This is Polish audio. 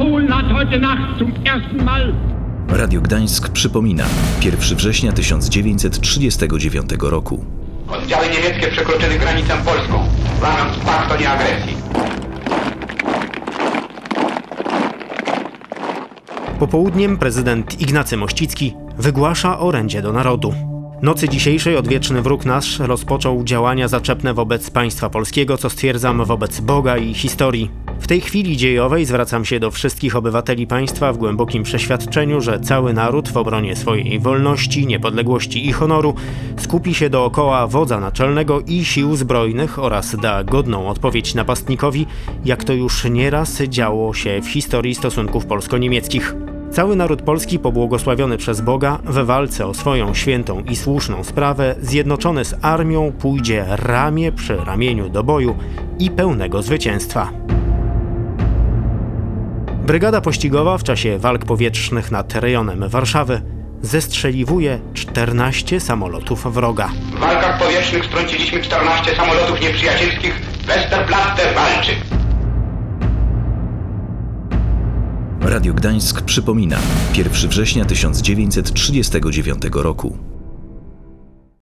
Polen hat heute Nacht zum ersten Mal. Radio Gdańsk przypomina 1 września 1939 roku. Oddziały niemieckie przekroczyły granicę polską, łamiąc pakt o nieagresji. Popołudniem prezydent Ignacy Mościcki wygłasza orędzie do narodu. Nocy dzisiejszej odwieczny wróg nasz rozpoczął działania zaczepne wobec państwa polskiego, co stwierdzam wobec Boga i historii. W tej chwili dziejowej zwracam się do wszystkich obywateli państwa w głębokim przeświadczeniu, że cały naród w obronie swojej wolności, niepodległości i honoru skupi się dookoła wodza naczelnego i sił zbrojnych oraz da godną odpowiedź napastnikowi, jak to już nieraz działo się w historii stosunków polsko-niemieckich. Cały naród polski, pobłogosławiony przez Boga, we walce o swoją świętą i słuszną sprawę, zjednoczony z armią, pójdzie ramię przy ramieniu do boju i pełnego zwycięstwa. Brygada pościgowa w czasie walk powietrznych nad rejonem Warszawy zestrzeliwuje 14 samolotów wroga. W walkach powietrznych strąciliśmy 14 samolotów nieprzyjacielskich. Westerplatte walczy. Radio Gdańsk przypomina 1 września 1939 roku.